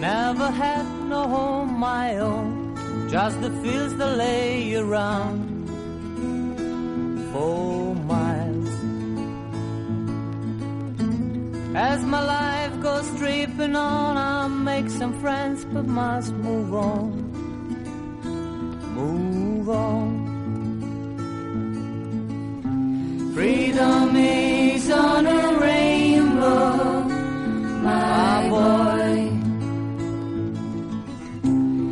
Never had no home my own, just the fields that lay around. 4 miles. As my life goes tripping on, I'll make some friends but must move on. Move on.